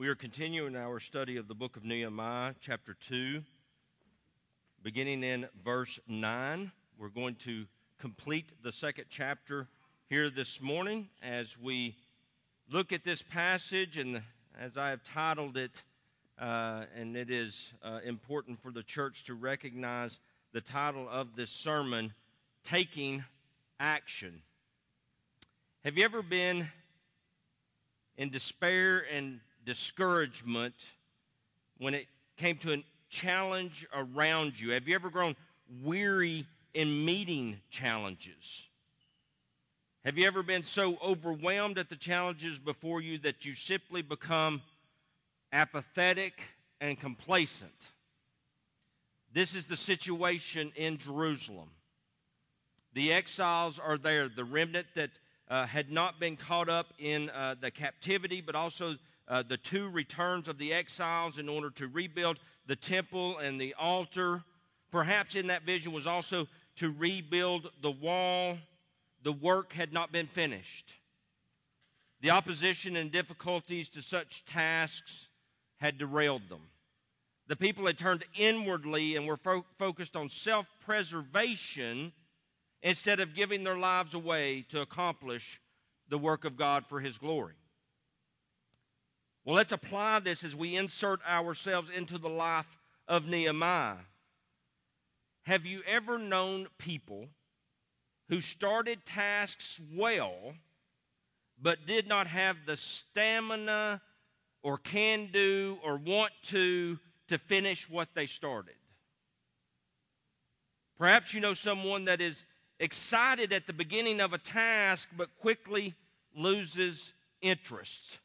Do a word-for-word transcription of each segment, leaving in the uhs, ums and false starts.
We are continuing our study of the book of Nehemiah, chapter two, beginning in verse nine. We're going to complete the second chapter here this morning as we look at this passage, and as I have titled it, uh, and it is uh, important for the church to recognize the title of this sermon, Taking Action. Have you ever been in despair and discouragement when it came to a challenge around you? Have you ever grown weary in meeting challenges? Have you ever been so overwhelmed at the challenges before you that you simply become apathetic and complacent? This is the situation in Jerusalem. The exiles are there, the remnant that uh, had not been caught up in uh, the captivity, but also Uh, the two returns of the exiles in order to rebuild the temple and the altar. Perhaps in that vision was also to rebuild the wall. The work had not been finished. The opposition and difficulties to such tasks had derailed them. The people had turned inwardly and were fo- focused on self-preservation instead of giving their lives away to accomplish the work of God for His glory. Well, let's apply this as we insert ourselves into the life of Nehemiah. Have you ever known people who started tasks well, but did not have the stamina or can do or want to to finish what they started? Perhaps you know someone that is excited at the beginning of a task, but quickly loses interest.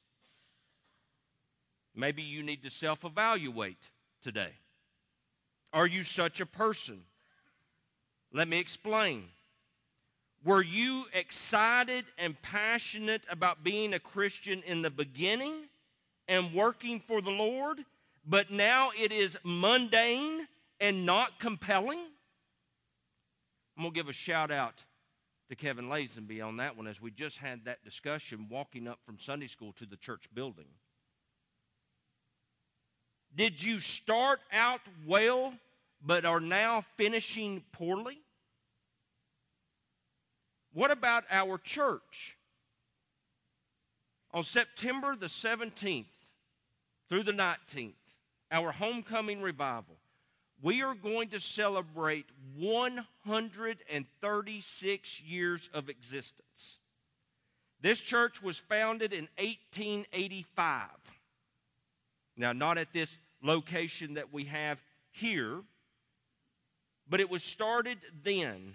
Maybe you need to self-evaluate today. Are you such a person? Let me explain. Were you excited and passionate about being a Christian in the beginning and working for the Lord, but now it is mundane and not compelling? I'm going to give a shout out to Kevin Lazenby on that one, as we just had that discussion walking up from Sunday school to the church building. Did you start out well, but are now finishing poorly? What about our church? On September the seventeenth through the nineteenth, our homecoming revival, we are going to celebrate one hundred thirty-six years of existence. This church was founded in eighteen eighty-five. Now, not at this location that we have here, but it was started then.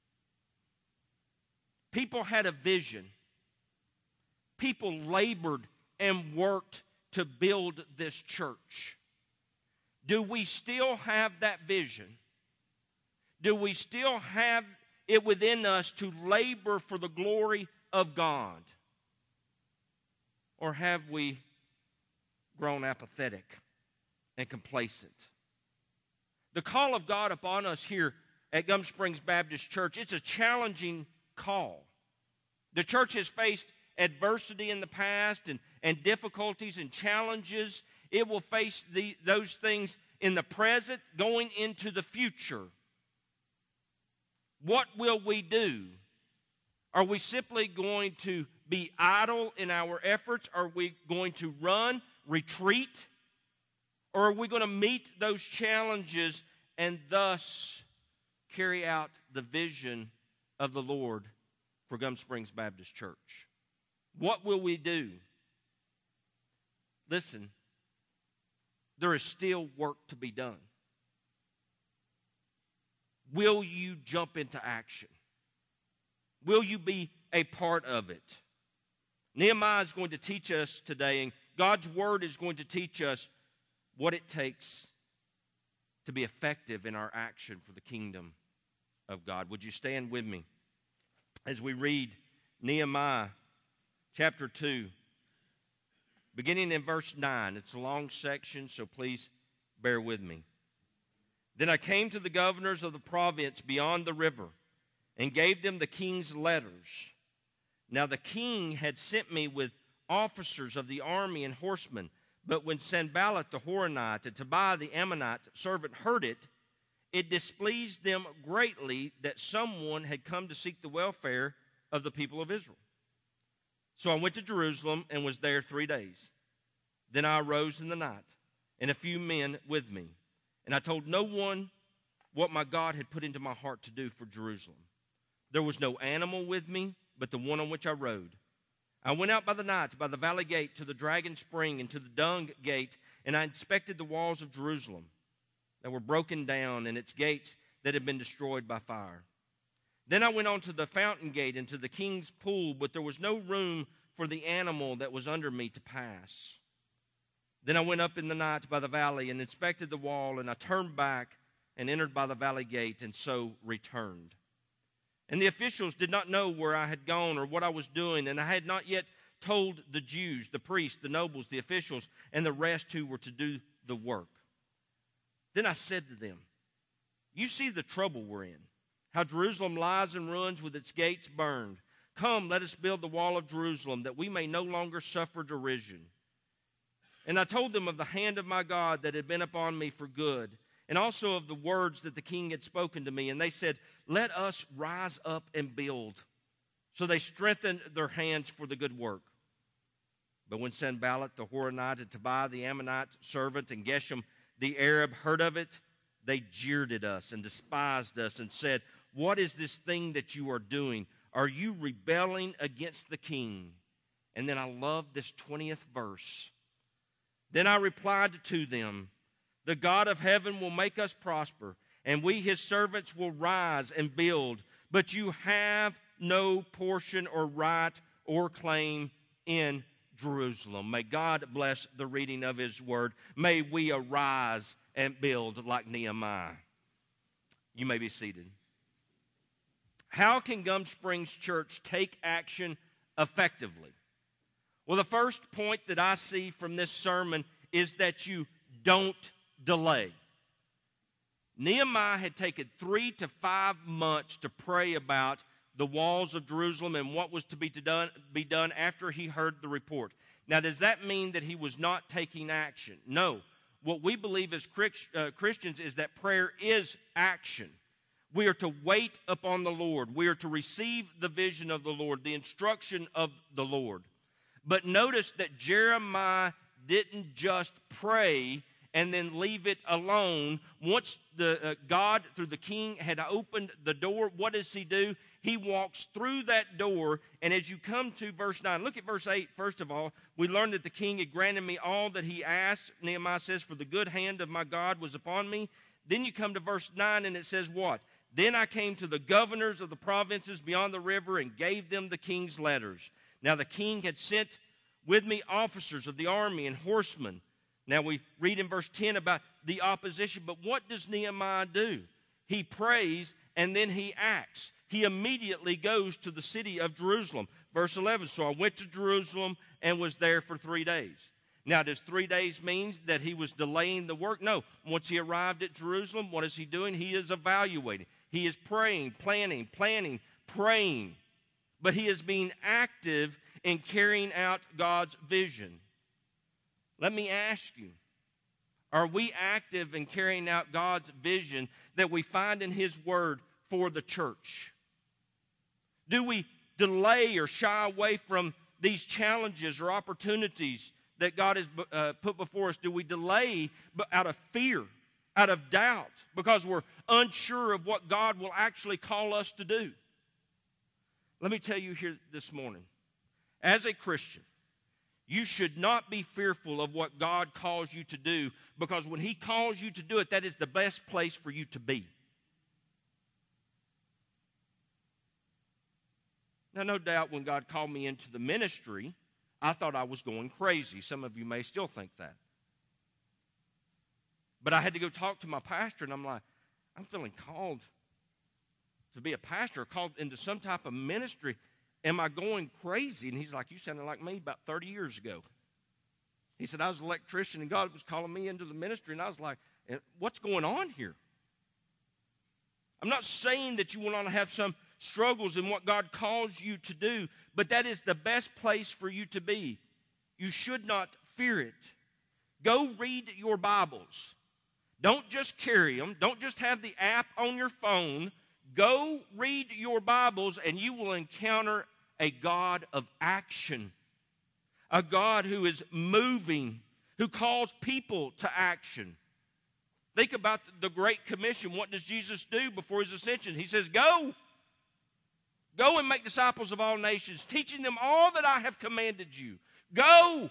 People had a vision. People labored and worked to build this church. Do we still have that vision? Do we still have it within us to labor for the glory of God? Or have we grown apathetic and complacent? The call of God upon us here at Gum Springs Baptist Church, it's a challenging call. The church has faced adversity in the past and, and difficulties and challenges. It will face the, those things in the present, going into the future. What will we do? Are we simply going to be idle in our efforts? Are we going to run, retreat? Or are we going to meet those challenges and thus carry out the vision of the Lord for Gum Springs Baptist Church? What will we do? Listen, there is still work to be done. Will you jump into action? Will you be a part of it? Nehemiah is going to teach us today, and God's Word is going to teach us what it takes to be effective in our action for the kingdom of God. Would you stand with me as we read Nehemiah chapter two, beginning in verse nine. It's a long section, so please bear with me. Then I came to the governors of the province beyond the river and gave them the king's letters. Now the king had sent me with officers of the army and horsemen, But when Sanballat the Horonite and Tobiah the Ammonite servant heard it, it displeased them greatly that someone had come to seek the welfare of the people of Israel. So I went to Jerusalem and was there three days. Then I arose in the night, and a few men with me. And I told no one what my God had put into my heart to do for Jerusalem. There was no animal with me, but the one on which I rode. I went out by the night by the valley gate to the dragon spring and to the dung gate, and I inspected the walls of Jerusalem that were broken down and its gates that had been destroyed by fire. Then I went on to the fountain gate and to the king's pool, but there was no room for the animal that was under me to pass. Then I went up in the night by the valley and inspected the wall, and I turned back and entered by the valley gate, and so returned. And the officials did not know where I had gone or what I was doing, and I had not yet told the Jews, the priests, the nobles, the officials, and the rest who were to do the work. Then I said to them, you see the trouble we're in, how Jerusalem lies in ruins with its gates burned. Come, let us build the wall of Jerusalem, that we may no longer suffer derision. And I told them of the hand of my God that had been upon me for good, and also of the words that the king had spoken to me. And they said, let us rise up and build. So they strengthened their hands for the good work. But when Sanballat the Horonite and Tobiah the Ammonite servant and Geshem the Arab heard of it, they jeered at us and despised us and said, what is this thing that you are doing? Are you rebelling against the king? And then I love this twentieth verse. Then I replied to them, the God of heaven will make us prosper, and we his servants will rise and build. But you have no portion or right or claim in Jerusalem. May God bless the reading of his word. May we arise and build like Nehemiah. You may be seated. How can Gum Springs Church take action effectively? Well, the first point that I see from this sermon is that you don't delay. Nehemiah had taken three to five months to pray about the walls of Jerusalem and what was to be done, be done after he heard the report. Now, does that mean that he was not taking action? No. What we believe as Christians is that prayer is action. We are to wait upon the Lord. We are to receive the vision of the Lord, the instruction of the Lord. But notice that Jeremiah didn't just pray and then leave it alone. Once the uh, God, through the king, had opened the door, what does he do? He walks through that door, and as you come to verse nine, look at verse eight. First of all, we learned that the king had granted me all that he asked. Nehemiah says, for the good hand of my God was upon me. Then you come to verse nine, and it says what? Then I came to the governors of the provinces beyond the river and gave them the king's letters. Now the king had sent with me officers of the army and horsemen. Now we read in verse ten about the opposition, but what does Nehemiah do? He prays and then he acts. He immediately goes to the city of Jerusalem. Verse eleven, so I went to Jerusalem and was there for three days. Now, does three days mean that he was delaying the work? No. Once he arrived at Jerusalem, what is he doing? He is evaluating. He is praying, planning, planning, praying. But he is being active in carrying out God's vision. Let me ask you, are we active in carrying out God's vision that we find in his word for the church? Do we delay or shy away from these challenges or opportunities that God has uh, put before us? Do we delay out of fear, out of doubt, because we're unsure of what God will actually call us to do? Let me tell you here this morning, as a Christian, you should not be fearful of what God calls you to do, because when he calls you to do it, that is the best place for you to be. Now, no doubt when God called me into the ministry, I thought I was going crazy. Some of you may still think that. But I had to go talk to my pastor, and I'm like, I'm feeling called to be a pastor, called into some type of ministry. Am I going crazy? And he's like, you sounded like me about thirty years ago. He said, I was an electrician, and God was calling me into the ministry, and I was like, what's going on here? I'm not saying that you will not have some struggles in what God calls you to do, but that is the best place for you to be. You should not fear it. Go read your Bibles. Don't just carry them. Don't just have the app on your phone. Go read your Bibles and you will encounter a God of action. A God who is moving, who calls people to action. Think about the Great Commission. What does Jesus do before his ascension? He says, go. Go and make disciples of all nations, teaching them all that I have commanded you. Go.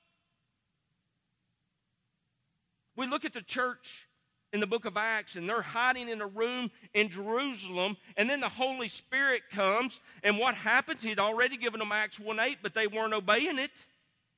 We look at the church in the book of Acts, and they're hiding in a room in Jerusalem, and then the Holy Spirit comes, and what happens? He'd already given them Acts one eight, but they weren't obeying it.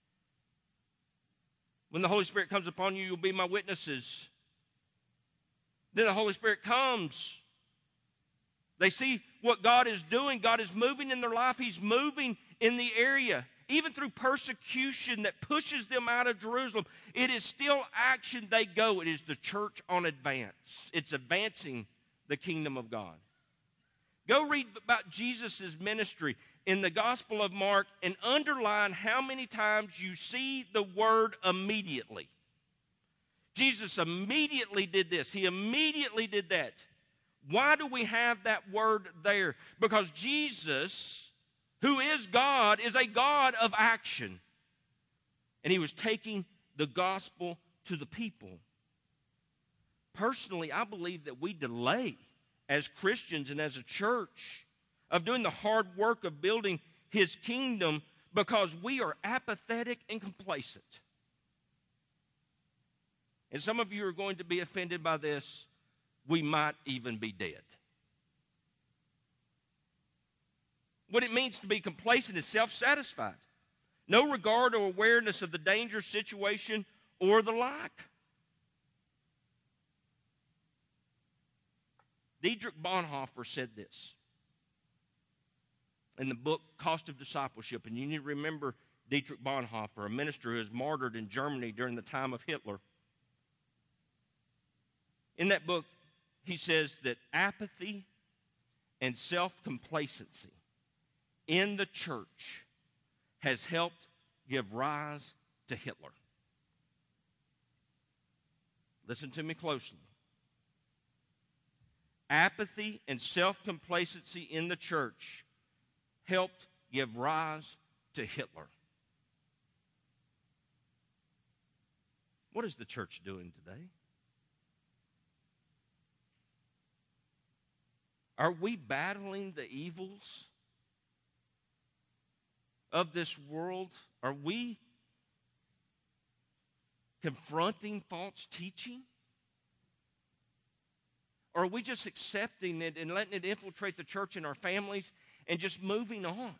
When the Holy Spirit comes upon you, you'll be my witnesses. Then the Holy Spirit comes. They see what God is doing. God is moving in their life. He's moving in the area. Even through persecution that pushes them out of Jerusalem, it is still action they go. It is the church on advance. It's advancing the kingdom of God. Go read about Jesus' ministry in the Gospel of Mark and underline how many times you see the word immediately. Jesus immediately did this. He immediately did that. Why do we have that word there? Because Jesus, who is God, is a God of action. And he was taking the gospel to the people. Personally, I believe that we delay as Christians and as a church of doing the hard work of building his kingdom because we are apathetic and complacent. And some of you are going to be offended by this. We might even be dead. What it means to be complacent is self-satisfied. No regard or awareness of the dangerous situation or the like. Dietrich Bonhoeffer said this in the book Cost of Discipleship. And you need to remember Dietrich Bonhoeffer, a minister who was martyred in Germany during the time of Hitler. In that book, he says that apathy and self-complacency in the church has helped give rise to Hitler. Listen to me closely. Apathy and self-complacency in the church helped give rise to Hitler. What is the church doing today? Are we battling the evils of this world? Are we confronting false teaching? Or are we just accepting it and letting it infiltrate the church and our families and just moving on?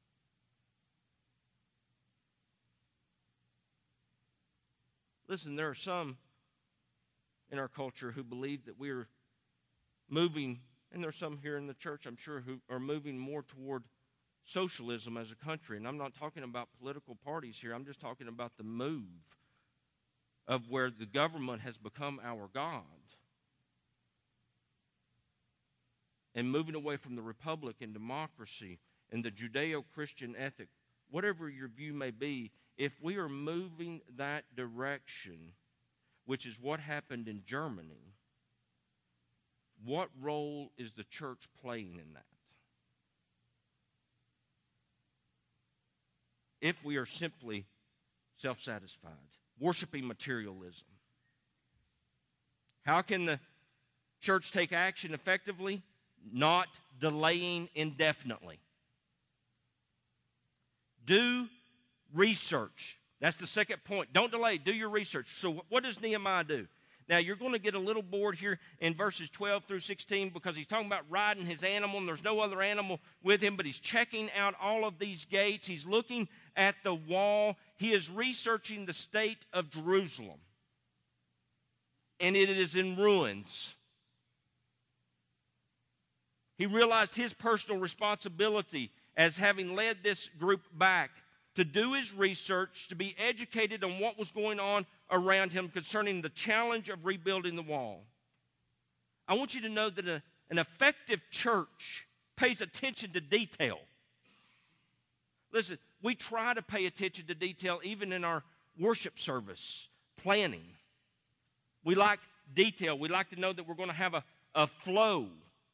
Listen, there are some in our culture who believe that we're moving, and there are some here in the church, I'm sure, who are moving more toward socialism as a country. And I'm not talking about political parties here. I'm just talking about the move of where the government has become our God. And moving away from the republic and democracy and the Judeo-Christian ethic, whatever your view may be, if we are moving that direction, which is what happened in Germany, what role is the church playing in that? If we are simply self-satisfied, worshiping materialism, how can the church take action effectively? Not delaying indefinitely. Do research. That's the second point. Don't delay. Do your research. So what does Nehemiah do? Now, you're going to get a little bored here in verses twelve through sixteen because he's talking about riding his animal, and there's no other animal with him, but he's checking out all of these gates. He's looking at the wall. He is researching the state of Jerusalem, and it is in ruins. He realized his personal responsibility as having led this group back to do his research, to be educated on what was going on around him concerning the challenge of rebuilding the wall. I want you to know that a, an effective church pays attention to detail. Listen, we try to pay attention to detail even in our worship service. planning. We like detail. We like to know that we're going to have a, a flow.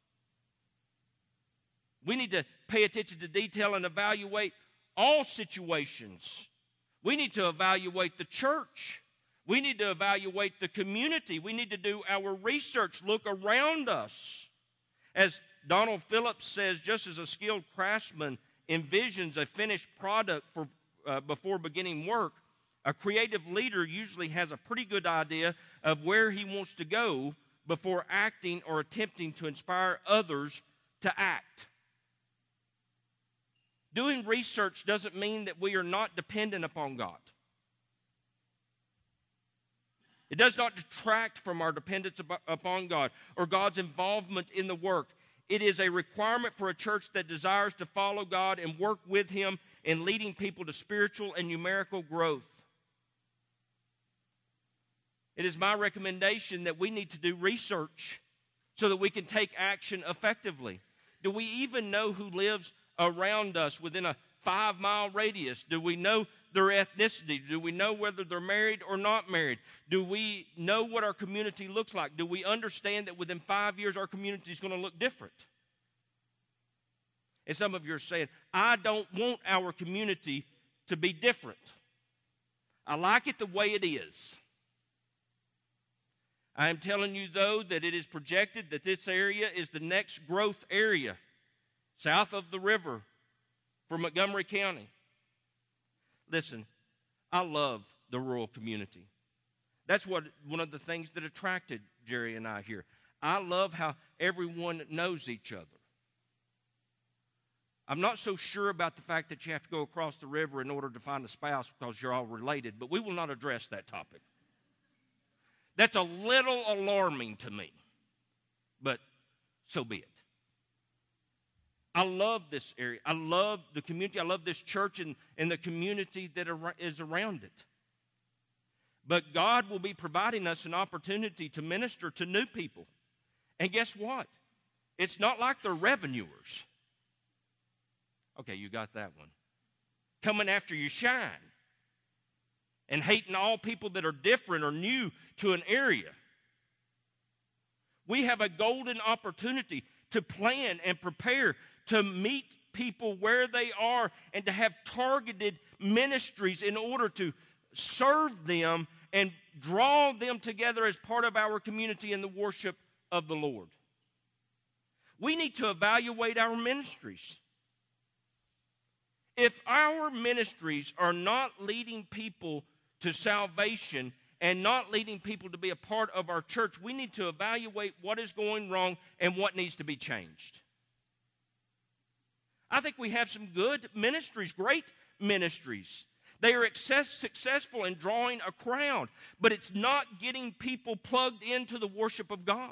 We need to pay attention to detail and evaluate all situations. We need to evaluate the church. We need to evaluate the community. We need to do our research, look around us. As Donald Phillips says, just as a skilled craftsman envisions a finished product for, uh, before beginning work, a creative leader usually has a pretty good idea of where he wants to go before acting or attempting to inspire others to act. Doing research doesn't mean that we are not dependent upon God. It does not detract from our dependence upon God or God's involvement in the work. It is a requirement for a church that desires to follow God and work with Him in leading people to spiritual and numerical growth. It is my recommendation that we need to do research so that we can take action effectively. Do we even know who lives around us within a five-mile radius? Do we know their ethnicity? Do we know whether they're married or not married? Do we know what our community looks like? Do we understand that within five years our community is going to look different? And some of you are saying, I don't want our community to be different. I like it the way it is. I am telling you, though, that it is projected that this area is the next growth area south of the river for Montgomery County. Listen, I love the rural community. That's what one of the things that attracted Jerry and I here. I love how everyone knows each other. I'm not so sure about the fact that you have to go across the river in order to find a spouse because you're all related, but we will not address that topic. That's a little alarming to me, but so be it. I love this area. I love the community. I love this church and, and the community that is around it. But God will be providing us an opportunity to minister to new people. And guess what? It's not like they're revenuers. Okay, you got that one. Coming after you shine. And hating all people that are different or new to an area. We have a golden opportunity to plan and prepare to meet people where they are and to have targeted ministries in order to serve them and draw them together as part of our community in the worship of the Lord. We need to evaluate our ministries. If our ministries are not leading people to salvation and not leading people to be a part of our church, we need to evaluate what is going wrong and what needs to be changed. I think we have some good ministries, great ministries. They are success, successful in drawing a crowd, but it's not getting people plugged into the worship of God.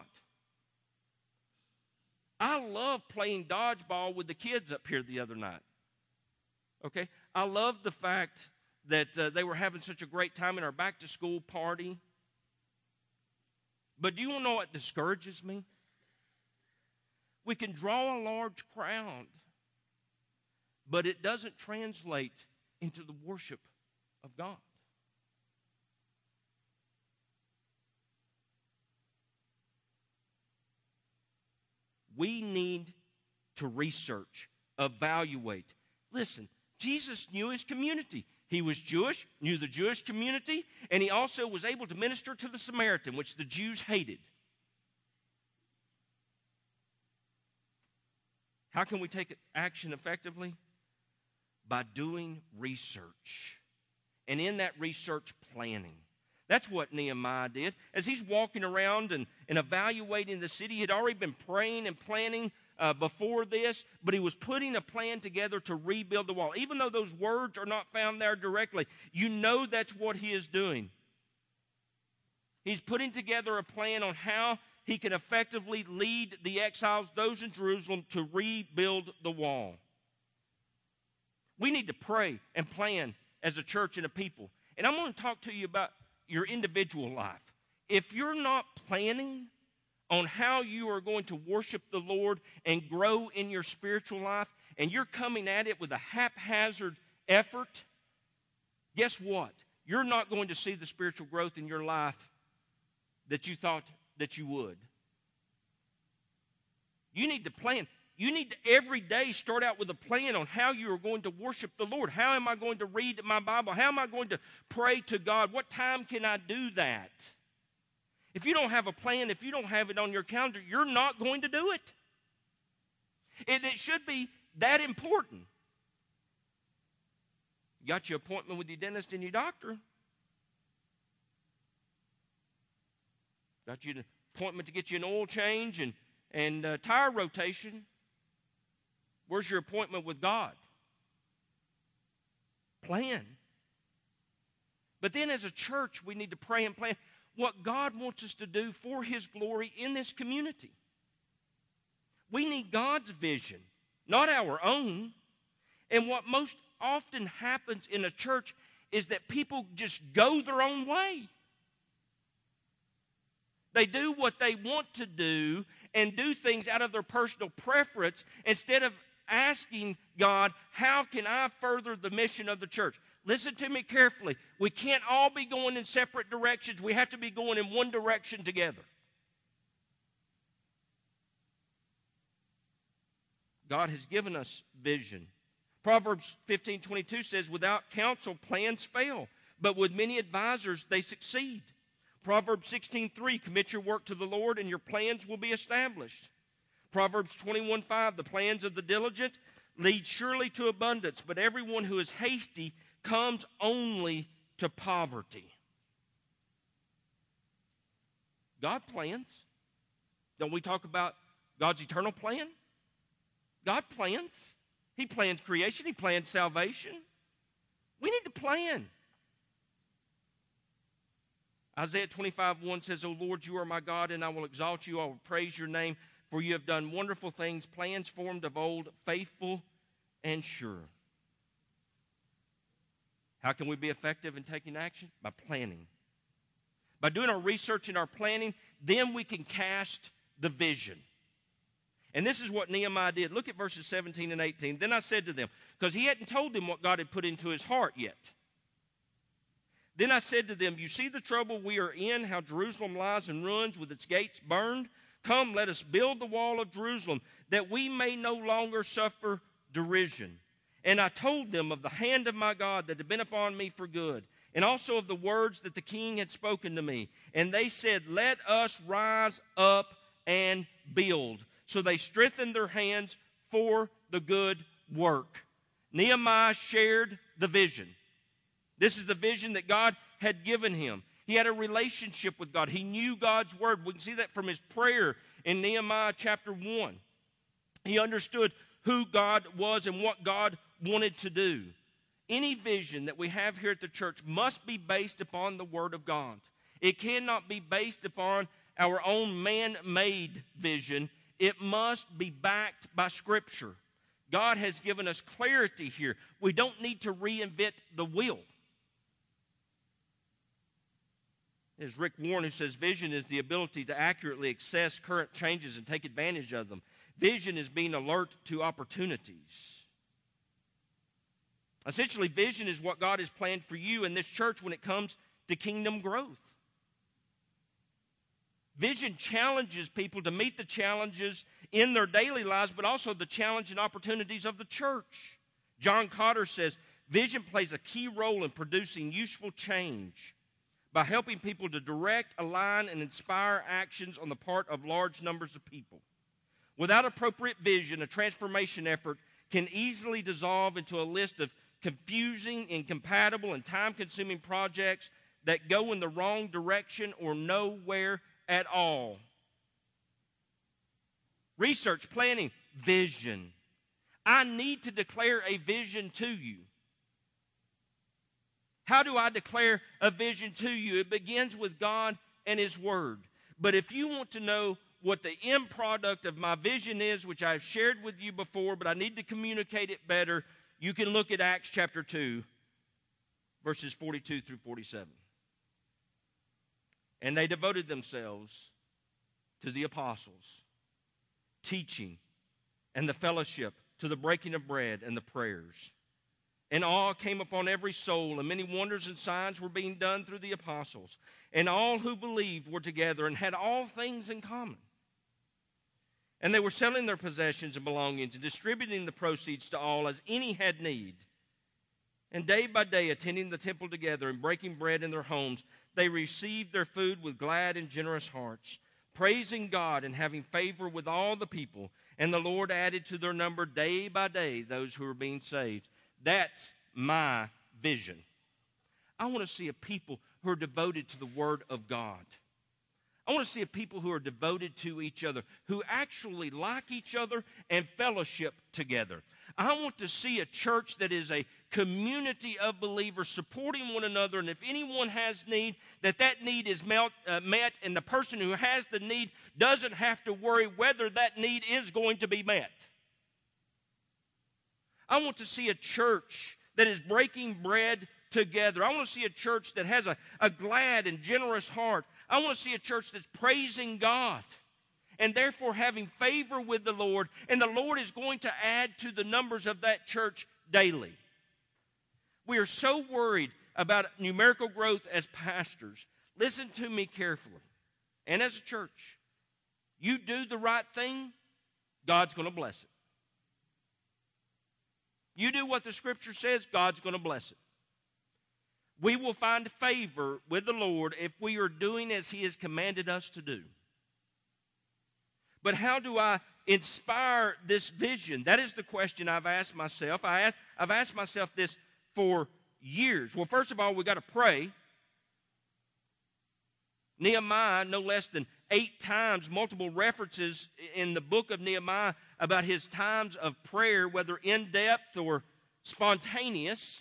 I love playing dodgeball with the kids up here the other night. Okay? I love the fact that uh, they were having such a great time in our back-to-school party. But do you want to know what discourages me? We can draw a large crowd, but it doesn't translate into the worship of God. We need to research, evaluate. Listen, Jesus knew his community. He was Jewish, knew the Jewish community, and he also was able to minister to the Samaritan, which the Jews hated. How can we take action effectively? By doing research. And in that research, planning. That's what Nehemiah did. As he's walking around and, and evaluating the city, he had already been praying and planning uh, before this, but he was putting a plan together to rebuild the wall. Even though those words are not found there directly, you know that's what he is doing. He's putting together a plan on how he can effectively lead the exiles, those in Jerusalem, to rebuild the wall. We need to pray and plan as a church and a people. And I'm going to talk to you about your individual life. If you're not planning on how you are going to worship the Lord and grow in your spiritual life, and you're coming at it with a haphazard effort, guess what? you're not going to see the spiritual growth in your life that you thought that you would. You need to plan. You need to every day start out with a plan on how you are going to worship the Lord. How am I going to read my Bible? How am I going to pray to God? What time can I do that? If you don't have a plan, if you don't have it on your calendar, you're not going to do it. And it should be that important. You got your appointment with your dentist and your doctor. Got you an appointment to get you an oil change and, and uh, tire rotation. Where's your appointment with God? Plan. But then as a church, we need to pray and plan what God wants us to do for His glory in this community. We need God's vision, not our own. And what most often happens in a church is that people just go their own way. They do what they want to do and do things out of their personal preference instead of asking God, how can I further the mission of the church? Listen to me carefully. We can't all be going in separate directions. We have to be going in one direction together. God has given us vision. Proverbs fifteen twenty-two says, without counsel, plans fail, but with many advisors, they succeed. Proverbs sixteen three, commit your work to the Lord, and your plans will be established. Proverbs twenty-one five, the plans of the diligent lead surely to abundance, but everyone who is hasty comes only to poverty. God plans. Don't we talk about God's eternal plan? God plans. He plans creation. He plans salvation. We need to plan. Isaiah twenty-five one says, O Lord, you are my God, and I will exalt you. I will praise your name, for you have done wonderful things, plans formed of old, faithful and sure. How can we be effective in taking action? By planning. By doing our research and our planning, then we can cast the vision. And this is what Nehemiah did. Look at verses seventeen and eighteen. Then I said to them, because he hadn't told them what God had put into his heart yet. Then I said to them, you see the trouble we are in, how Jerusalem lies in ruins with its gates burned? Come, let us build the wall of Jerusalem, that we may no longer suffer derision. And I told them of the hand of my God that had been upon me for good, and also of the words that the king had spoken to me. And they said, let us rise up and build. So they strengthened their hands for the good work. Nehemiah shared the vision. This is the vision that God had given him. He had a relationship with God. He knew God's word. We can see that from his prayer in Nehemiah chapter one. He understood who God was and what God wanted to do. Any vision that we have here at the church must be based upon the word of God. It cannot be based upon our own man-made vision. It must be backed by Scripture. God has given us clarity here. We don't need to reinvent the wheel. There's Rick Warren who says vision is the ability to accurately assess current changes and take advantage of them. Vision is being alert to opportunities. Essentially, vision is what God has planned for you in this church when it comes to kingdom growth. Vision challenges people to meet the challenges in their daily lives, but also the challenge and opportunities of the church. John Cotter says, vision plays a key role in producing useful change by helping people to direct, align, and inspire actions on the part of large numbers of people. Without appropriate vision, a transformation effort can easily dissolve into a list of confusing, incompatible, and time-consuming projects that go in the wrong direction or nowhere at all. Research, planning, vision. I need to declare a vision to you. How do I declare a vision to you? It begins with God and His Word. But if you want to know what the end product of my vision is, which I've shared with you before, but I need to communicate it better, you can look at Acts chapter two, verses forty-two through forty-seven. And they devoted themselves to the apostles, teaching, and the fellowship, to the breaking of bread and the prayers. And awe came upon every soul, and many wonders and signs were being done through the apostles. And all who believed were together and had all things in common. And they were selling their possessions and belongings and distributing the proceeds to all as any had need. And day by day, attending the temple together and breaking bread in their homes, they received their food with glad and generous hearts, praising God and having favor with all the people. And the Lord added to their number day by day those who were being saved. That's my vision. I want to see a people who are devoted to the Word of God. I want to see a people who are devoted to each other, who actually like each other and fellowship together. I want to see a church that is a community of believers supporting one another, and if anyone has need, that that need is met, uh, met, and the person who has the need doesn't have to worry whether that need is going to be met. I want to see a church that is breaking bread together. I want to see a church that has a, a glad and generous heart. I want to see a church that's praising God and therefore having favor with the Lord. And the Lord is going to add to the numbers of that church daily. We are so worried about numerical growth as pastors. Listen to me carefully. And as a church, you do the right thing, God's going to bless it. You do what the Scripture says, God's going to bless it. We will find favor with the Lord if we are doing as He has commanded us to do. But how do I inspire this vision? That is the question I've asked myself. I ask, I've asked myself this for years. Well, first of all, we've got to pray. Nehemiah, no less than eight times, multiple references in the book of Nehemiah about his times of prayer, whether in depth or spontaneous.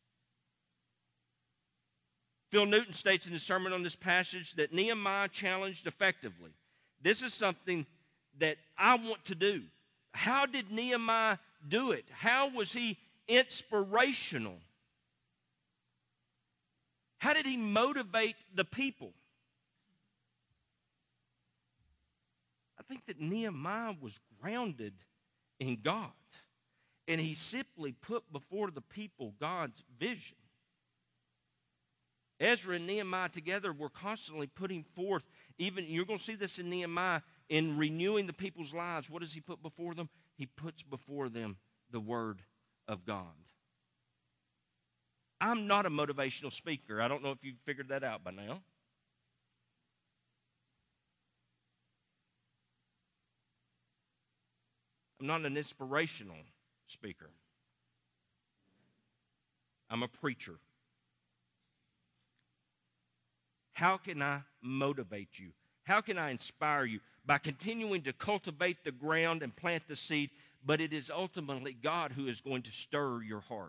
Phil Newton states in his sermon on this passage that Nehemiah challenged effectively. This is something that I want to do. How did Nehemiah do it? How was he inspirational? How did he motivate the people? I think that Nehemiah was grounded in God, and he simply put before the people God's vision. Ezra and Nehemiah together were constantly putting forth, even, you're going to see this in Nehemiah, in renewing the people's lives. What does he put before them? He puts before them the Word of God. I'm not a motivational speaker. I don't know if you've figured that out by now. I'm not an inspirational speaker. I'm a preacher. How can I motivate you? How can I inspire you? By continuing to cultivate the ground and plant the seed, but it is ultimately God who is going to stir your heart.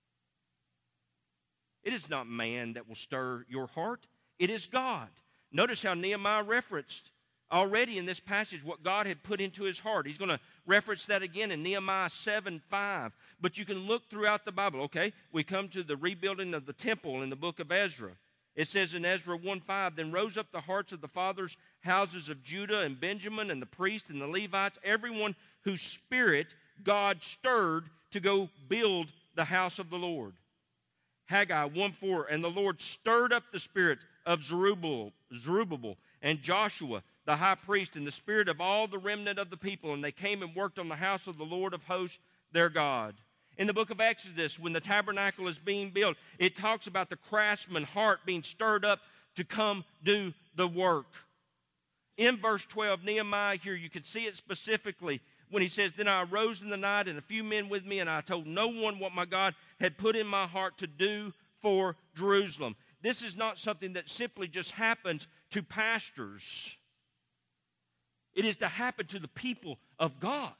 It is not man that will stir your heart. It is God. Notice how Nehemiah referenced already in this passage what God had put into his heart. He's going to reference that again in Nehemiah seven five. But you can look throughout the Bible. Okay, we come to the rebuilding of the temple in the book of Ezra. It says in Ezra one five, then rose up the hearts of the fathers' houses of Judah and Benjamin and the priests and the Levites, everyone whose spirit God stirred to go build the house of the Lord. Haggai one four, and the Lord stirred up the spirit of Zerubbabel, Zerubbabel and Joshua, the high priest, and the spirit of all the remnant of the people, and they came and worked on the house of the Lord of hosts, their God. In the book of Exodus, when the tabernacle is being built, it talks about the craftsman's heart being stirred up to come do the work. In verse twelve, Nehemiah here, you can see it specifically when he says, then I arose in the night and a few men with me, and I told no one what my God had put in my heart to do for Jerusalem. This is not something that simply just happens to pastors. It is to happen to the people of God.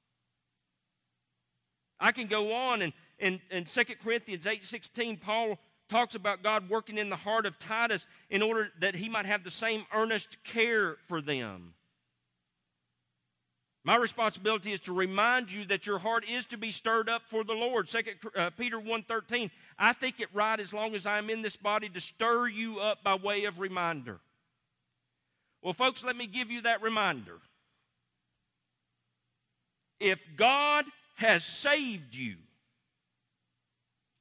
I can go on, and in, in Second Corinthians eight sixteen, Paul talks about God working in the heart of Titus in order that he might have the same earnest care for them. My responsibility is to remind you that your heart is to be stirred up for the Lord. Second Peter one thirteen, I think it right as long as I'm in this body to stir you up by way of reminder. Well, folks, let me give you that reminder. If God has saved you,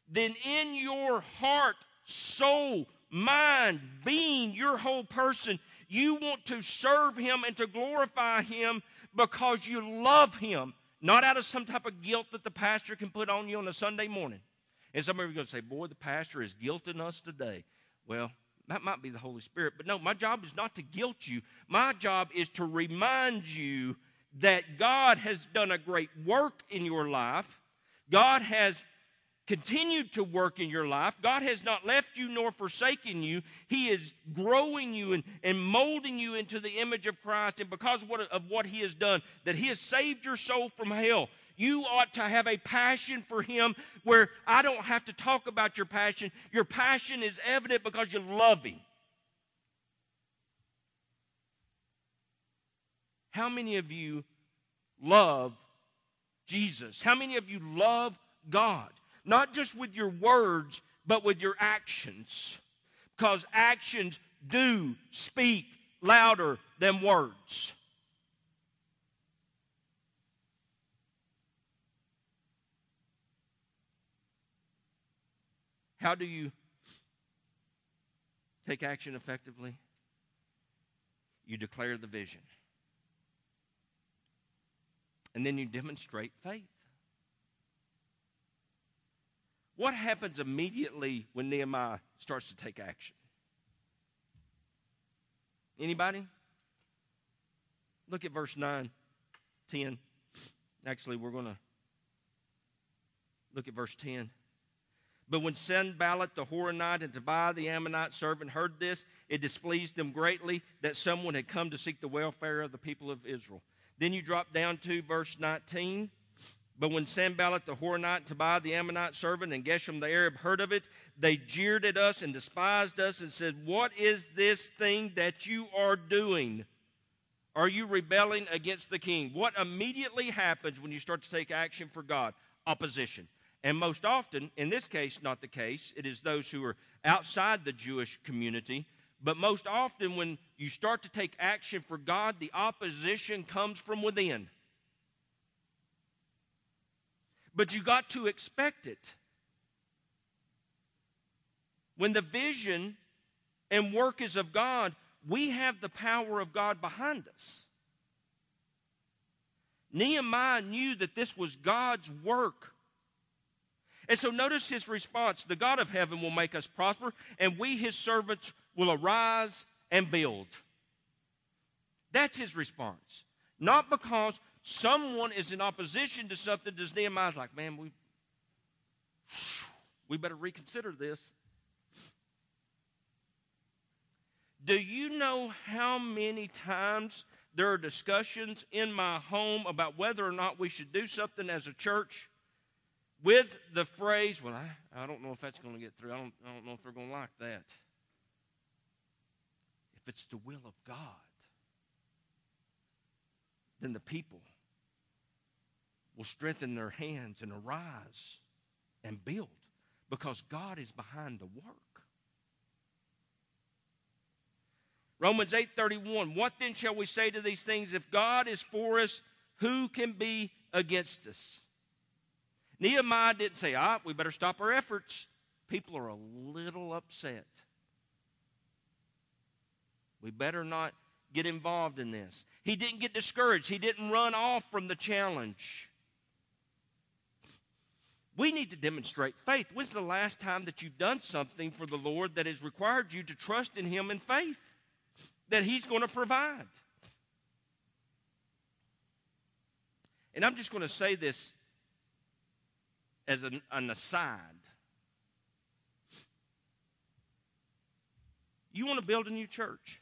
then in your heart, soul, mind, being, your whole person, you want to serve Him and to glorify Him because you love Him, not out of some type of guilt that the pastor can put on you on a Sunday morning. And some of you are going to say, boy, the pastor is guilting us today. Well, that might be the Holy Spirit. But no, my job is not to guilt you. My job is to remind you that God has done a great work in your life. God has continued to work in your life. God has not left you nor forsaken you. He is growing you and, and molding you into the image of Christ. And because of what, of what He has done, that He has saved your soul from hell, you ought to have a passion for Him where I don't have to talk about your passion. Your passion is evident because you love Him. How many of you love Jesus? How many of you love God? Not just with your words, but with your actions. Because actions do speak louder than words. How do you take action effectively? You declare the vision. And then you demonstrate faith. What happens immediately when Nehemiah starts to take action? Anybody? Look at verse nine, ten. Actually, we're going to look at verse ten. But when Sanballat the Horonite and Tobiah the Ammonite servant heard this, it displeased them greatly that someone had come to seek the welfare of the people of Israel. Then you drop down to verse nineteen. But when Sanballat the Horonite, Tobiah the Ammonite servant, and Geshem the Arab heard of it, they jeered at us and despised us and said, what is this thing that you are doing? Are you rebelling against the king? What immediately happens when you start to take action for God? Opposition. And most often, in this case, not the case. It is those who are outside the Jewish community. But most often when you start to take action for God, the opposition comes from within. But you got to expect it. When the vision and work is of God, we have the power of God behind us. Nehemiah knew that this was God's work. And so notice his response. The God of heaven will make us prosper, and we, his servants, will arise and build. That's his response. Not because someone is in opposition to something, does Nehemiah's like, man, we, we better reconsider this. Do you know how many times there are discussions in my home about whether or not we should do something as a church with the phrase, well, I, I don't know if that's going to get through. I don't, I don't know if they're going to like that. If it's the will of God, then the people will strengthen their hands and arise and build because God is behind the work. Romans eight thirty-one, what then shall we say to these things? If God is for us, who can be against us? Nehemiah didn't say, ah, we better stop our efforts. People are a little upset. We better not get involved in this. He didn't get discouraged. He didn't run off from the challenge. We need to demonstrate faith. When's the last time that you've done something for the Lord that has required you to trust in Him in faith? That He's going to provide. And I'm just going to say this as an, an aside. You want to build a new church?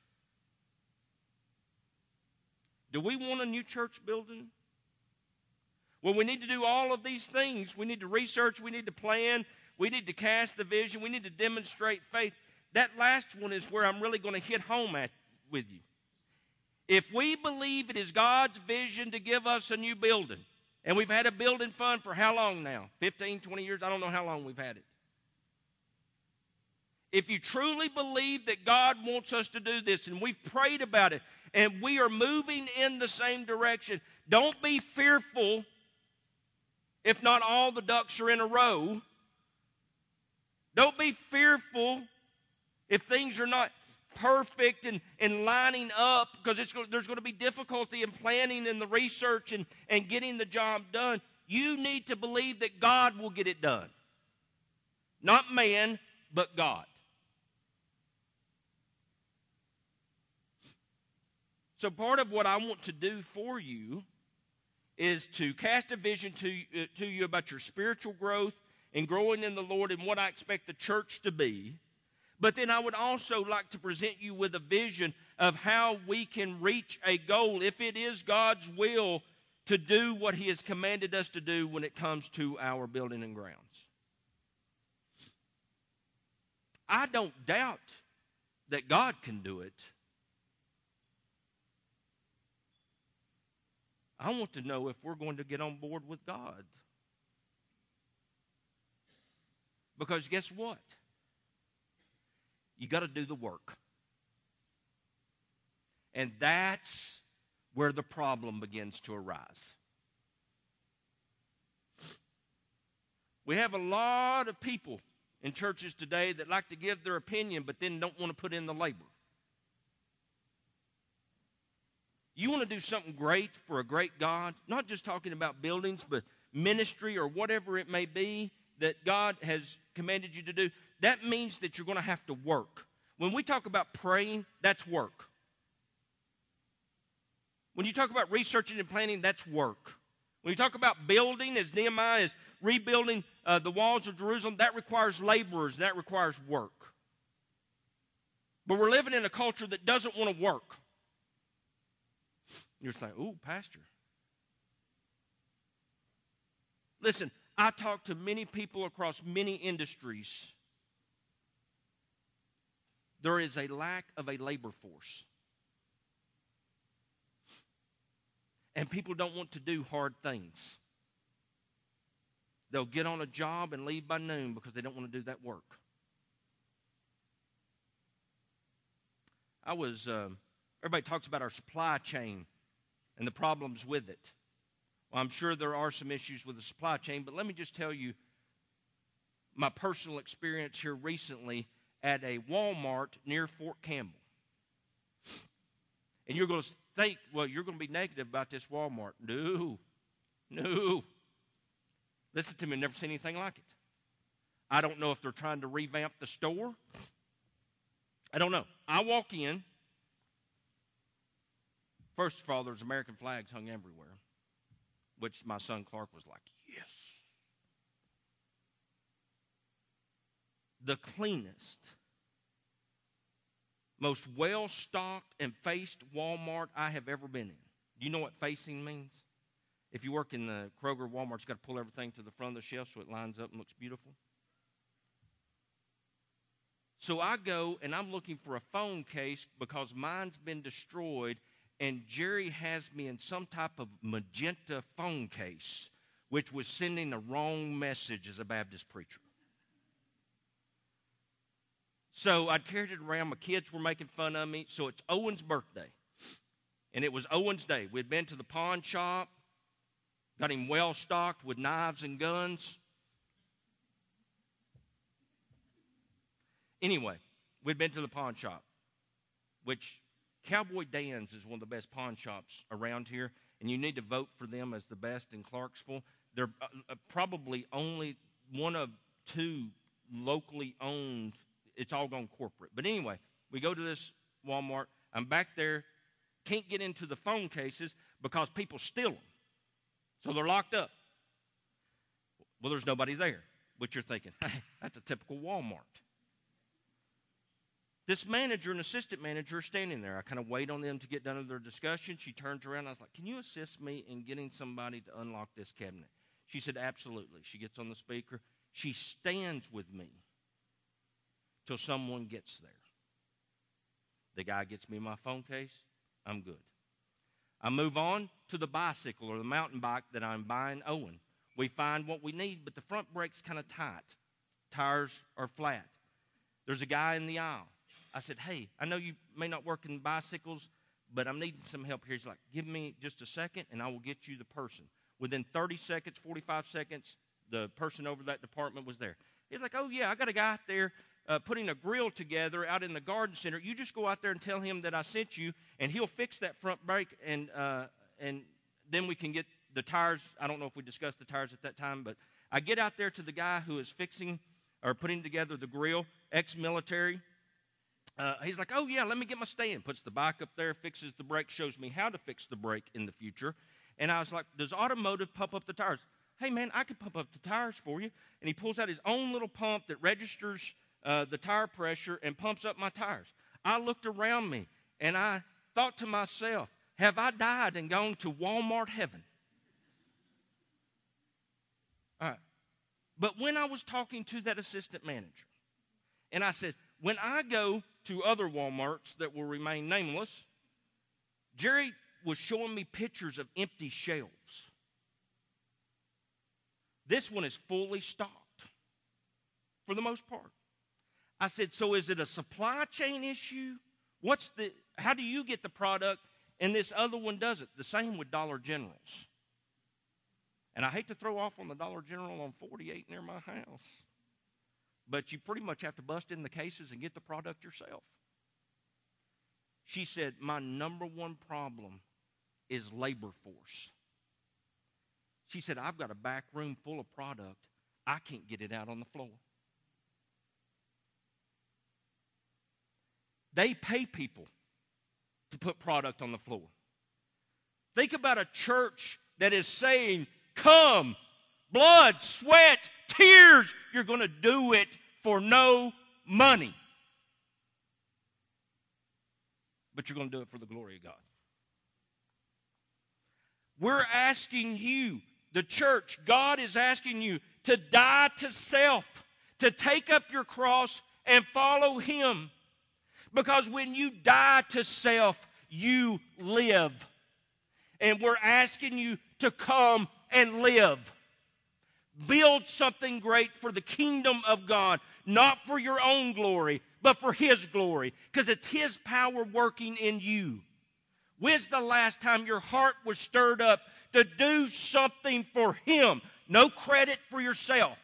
Do we want a new church building? Well, we need to do all of these things. We need to research. We need to plan. We need to cast the vision. We need to demonstrate faith. That last one is where I'm really going to hit home at with you. If we believe it is God's vision to give us a new building, and we've had a building fund for how long now? fifteen, twenty years? I don't know how long we've had it. If you truly believe that God wants us to do this, and we've prayed about it, and we are moving in the same direction, don't be fearful if not all the ducks are in a row, Don't be fearful if things are not perfect and, and lining up, because it's, there's going to be difficulty in planning and the research and, and getting the job done. You need to believe that God will get it done. Not man, but God. So part of what I want to do for you is to cast a vision to, uh, to you about your spiritual growth and growing in the Lord and what I expect the church to be. But then I would also like to present you with a vision of how we can reach a goal, if it is God's will, to do what He has commanded us to do when it comes to our building and grounds. I don't doubt that God can do it. I want to know if we're going to get on board with God. Because guess what? You got to do the work. And that's where the problem begins to arise. We have a lot of people in churches today that like to give their opinion but then don't want to put in the labor. You want to do something great for a great God, not just talking about buildings, but ministry or whatever it may be that God has commanded you to do, that means that you're going to have to work. When we talk about praying, that's work. When you talk about researching and planning, that's work. When you talk about building, as Nehemiah is rebuilding uh, the walls of Jerusalem, that requires laborers, that requires work. But we're living in a culture that doesn't want to work. You're saying, ooh, pastor. Listen, I talk to many people across many industries. There is a lack of a labor force. And people don't want to do hard things. They'll get on a job and leave by noon because they don't want to do that work. I was, uh, everybody talks about our supply chain and the problems with it. Well, I'm sure there are some issues with the supply chain, but let me just tell you my personal experience here recently at a Walmart near Fort Campbell. And you're going to think, well, you're going to be negative about this Walmart. No, no. Listen to me, I've never seen anything like it. I don't know if they're trying to revamp the store. I don't know. I walk in. First of all, there's American flags hung everywhere, which my son Clark was like, yes. The cleanest, most well-stocked and faced Walmart I have ever been in. Do you know what facing means? If you work in the Kroger Walmart, you've got to pull everything to the front of the shelf so it lines up and looks beautiful. So I go and I'm looking for a phone case because mine's been destroyed, and Jerry has me in some type of magenta phone case, which was sending the wrong message as a Baptist preacher. So I'd carried it around. My kids were making fun of me. So it's Owen's birthday. And it was Owen's day. We'd been to the pawn shop, got him well stocked with knives and guns. Anyway, we'd been to the pawn shop, which Cowboy Dan's is one of the best pawn shops around here, and you need to vote for them as the best in Clarksville. They're uh, probably only one of two locally owned. It's all gone corporate. But anyway, we go to this Walmart. I'm back there. Can't get into the phone cases because people steal them. So they're locked up. Well, there's nobody there. But you're thinking, hey, that's a typical Walmart. This manager and assistant manager are standing there. I kind of wait on them to get done with their discussion. She turns around. And I was like, can you assist me in getting somebody to unlock this cabinet? She said, absolutely. She gets on the speaker. She stands with me till someone gets there. The guy gets me my phone case. I'm good. I move on to the bicycle or the mountain bike that I'm buying Owen. We find what we need, but the front brake's kind of tight. Tires are flat. There's a guy in the aisle. I said, hey, I know you may not work in bicycles, but I'm needing some help here. He's like, give me just a second, and I will get you the person. Within thirty seconds, forty-five seconds, the person over that department was there. He's like, oh, yeah, I got a guy out there uh, putting a grill together out in the garden center. You just go out there and tell him that I sent you, and he'll fix that front brake, and uh, and then we can get the tires. I don't know if we discussed the tires at that time, but I get out there to the guy who is fixing or putting together the grill, ex-military. Uh, he's like, oh, yeah, let me get my stand. Puts the bike up there, fixes the brake, shows me how to fix the brake in the future. And I was like, does automotive pump up the tires? Hey, man, I could pump up the tires for you. And he pulls out his own little pump that registers uh, the tire pressure and pumps up my tires. I looked around me, and I thought to myself, have I died and gone to Walmart heaven? All right. But when I was talking to that assistant manager, and I said, when I go to other Walmarts that will remain nameless, Jerry was showing me pictures of empty shelves. This one is fully stocked for the most part. I said, so is it a supply chain issue? What's the, how do you get the product and this other one doesn't? The same with Dollar Generals. And I hate to throw off on the Dollar General on forty-eight near my house, but you pretty much have to bust in the cases and get the product yourself. She said, my number one problem is labor force. She said, I've got a back room full of product. I can't get it out on the floor. They pay people to put product on the floor. Think about a church that is saying, come, blood, sweat, tears. You're going to do it for no money. But you're going to do it for the glory of God. We're asking you, the church, God is asking you to die to self, to take up your cross and follow Him. Because when you die to self, you live. And we're asking you to come and live. Build something great for the kingdom of God, not for your own glory, but for His glory, because it's His power working in you. When's the last time your heart was stirred up to do something for Him? No credit for yourself.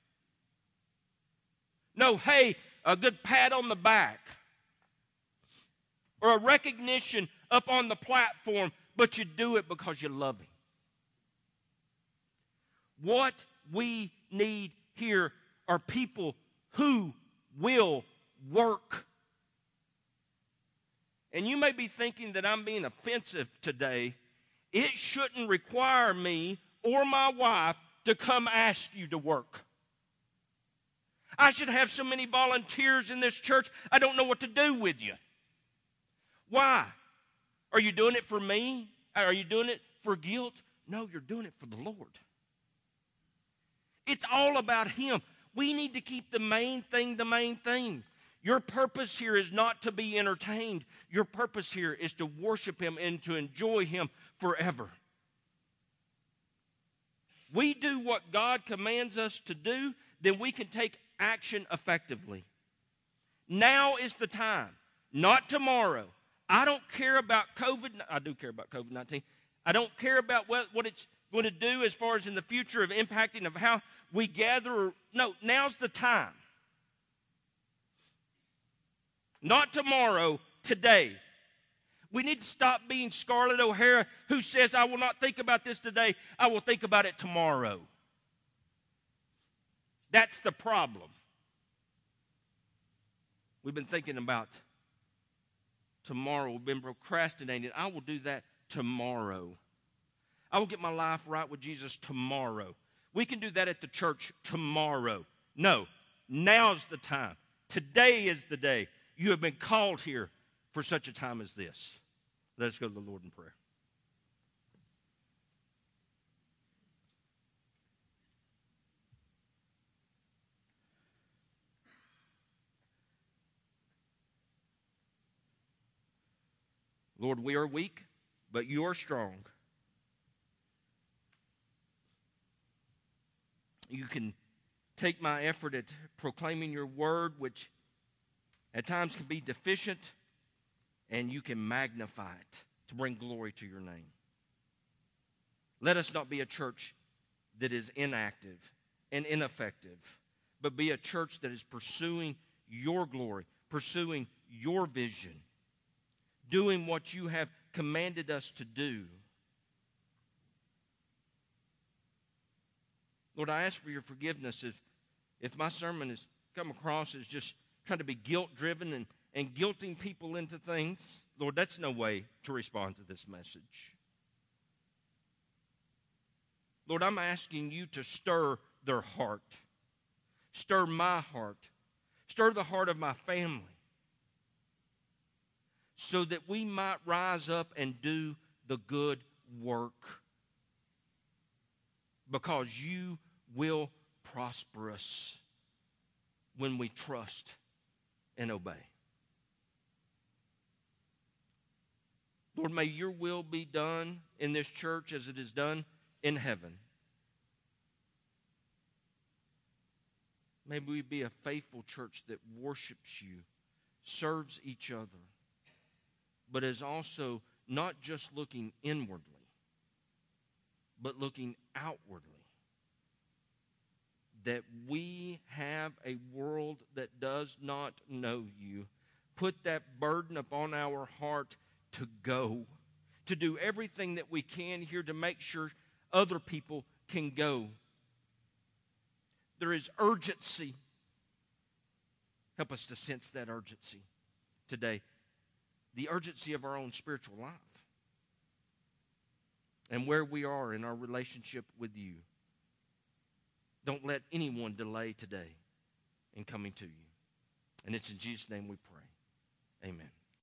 No, hey, a good pat on the back. Or a recognition up on the platform, but you do it because you love Him. What we need here are people who will work. And you may be thinking that I'm being offensive today. It shouldn't require me or my wife to come ask you to work. I should have so many volunteers in this church, I don't know what to do with you. Why? Are you doing it for me? Are you doing it for guilt? No, you're doing it for the Lord. It's all about Him. We need to keep the main thing the main thing. Your purpose here is not to be entertained. Your purpose here is to worship Him and to enjoy Him forever. We do what God commands us to do, then we can take action effectively. Now is the time, not tomorrow. I don't care about COVID. I do care about COVID nineteen. I don't care about what, what it's going to do as far as in the future of impacting of how we gather. No, now's the time. Not tomorrow, today. We need to stop being Scarlett O'Hara who says, I will not think about this today. I will think about it tomorrow. That's the problem. We've been thinking about tomorrow. We've been procrastinating. I will do that tomorrow. I will get my life right with Jesus tomorrow. We can do that at the church tomorrow. No, now's the time. Today is the day. You have been called here for such a time as this. Let us go to the Lord in prayer. Lord, we are weak, but you are strong. You can take my effort at proclaiming your word, which at times can be deficient, and you can magnify it to bring glory to your name. Let us not be a church that is inactive and ineffective, but be a church that is pursuing your glory, pursuing your vision, doing what you have commanded us to do. Lord, I ask for your forgiveness if, if my sermon has come across as just trying to be guilt-driven and, and guilting people into things. Lord, that's no way to respond to this message. Lord, I'm asking you to stir their heart. Stir my heart. Stir the heart of my family. So that we might rise up and do the good work. Because you will prosper us when we trust and obey. Lord, may your will be done in this church as it is done in heaven. May we be a faithful church that worships you, serves each other, but is also not just looking inwardly, but looking outwardly. That we have a world that does not know you. Put that burden upon our heart to go, to do everything that we can here to make sure other people can go. There is urgency. Help us to sense that urgency today. The urgency of our own spiritual life. And where we are in our relationship with you. Don't let anyone delay today in coming to you. And it's in Jesus' name we pray. Amen.